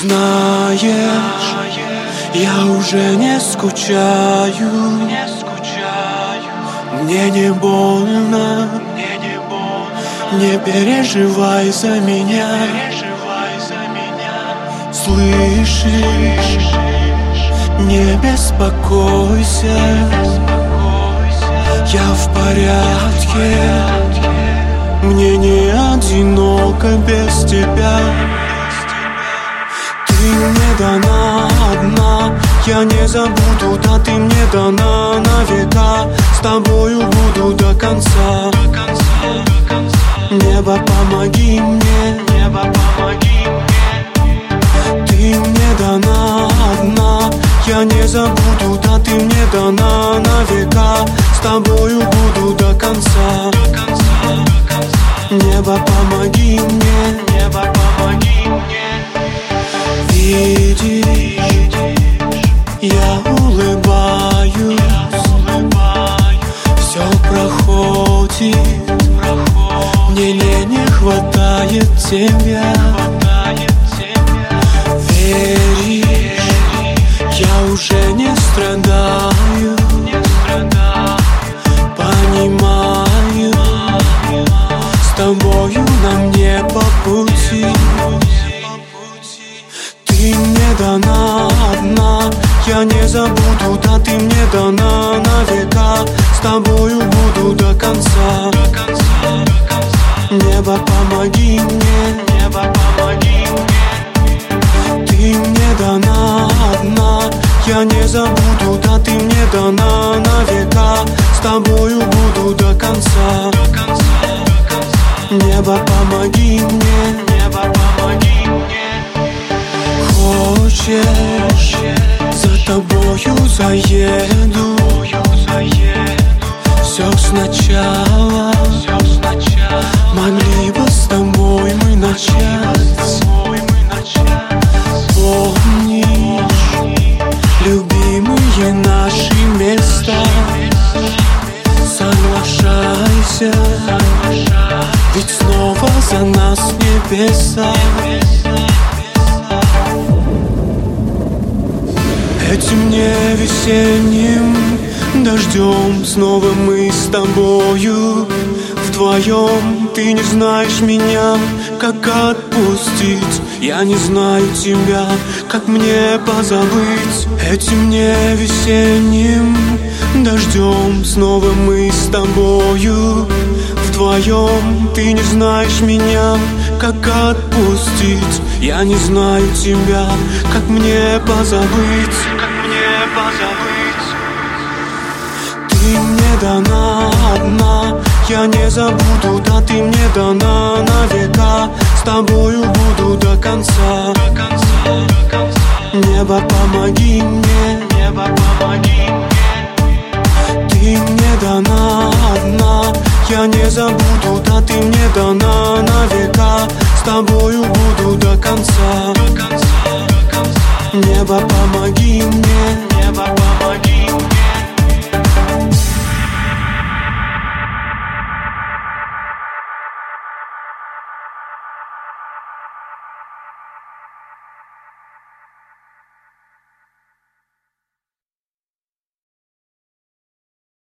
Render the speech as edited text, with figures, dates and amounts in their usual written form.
знаешь, я уже не скучаю. Мне не больно, не переживай за меня. Слышишь, не беспокойся, я в порядке. Мне не одиноко без тебя. Ты мне дана одна, я не забуду, да ты мне дана на века. С тобою буду до конца. Небо, помоги мне, небо, помоги мне. Ты мне дана одна, я не забуду, да ты мне дана на века. С тобою буду до конца. Небо, помоги мне, небо, помоги мне. Видишь, я улыбаюсь, все проходит, мне не хватает тебя. Веришь, я уже не страдаю, понимаю, с тобою нам не по пути. Ты мне дана одна, я не забуду, да ты мне дана на века. С тобою буду до конца. Небо, помоги мне, небо, помоги мне. Ты мне дана одна, я не забуду, да ты мне дана на века. С тобою буду до конца. Небо, помоги мне, небо, помоги мне. Хочешь, за тобою заеду, все сначала. Могли бы с тобой мы начать. Помнишь, любимые наши места. Соглашайся, ведь снова за нас небеса. Этим не весенним дождем снова мы с тобою вдвоем. Ты не знаешь меня, как отпустить. Я не знаю тебя, как мне позабыть. Этим не весенним дождем снова мы с тобою вдвоем. Ты не знаешь меня, как отпустить. Я не знаю тебя, как мне позабыть. Ты мне дана одна, я не забуду, да ты мне дана на века. С тобою буду до конца. Небо, помоги мне, небо, помоги мне. Ты мне дана одна, я не забуду, да ты мне дана на века. С тобою буду до конца. Небо, помоги мне.